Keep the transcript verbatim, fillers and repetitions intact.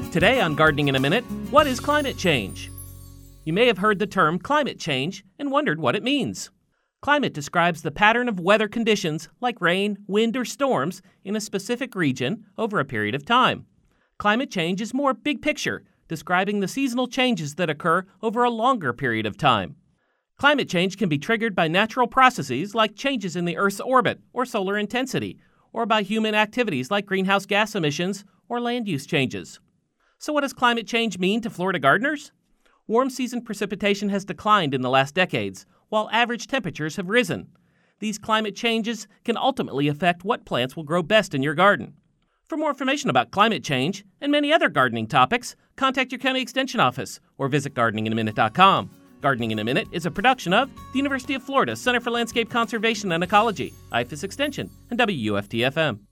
Today on Gardening in a Minute, what is climate change? You may have heard the term climate change and wondered what it means. Climate describes the pattern of weather conditions like rain, wind, or storms in a specific region over a period of time. Climate change is more big picture, describing the seasonal changes that occur over a longer period of time. Climate change can be triggered by natural processes like changes in the Earth's orbit or solar intensity, or by human activities like greenhouse gas emissions or land use changes. So what does climate change mean to Florida gardeners? Warm season precipitation has declined in the last decades, while average temperatures have risen. These climate changes can ultimately affect what plants will grow best in your garden. For more information about climate change and many other gardening topics, contact your county extension office or visit gardening in a minute dot com. Gardening in a Minute is a production of the University of Florida Center for Landscape Conservation and Ecology, I F A S Extension, and W U F T F M.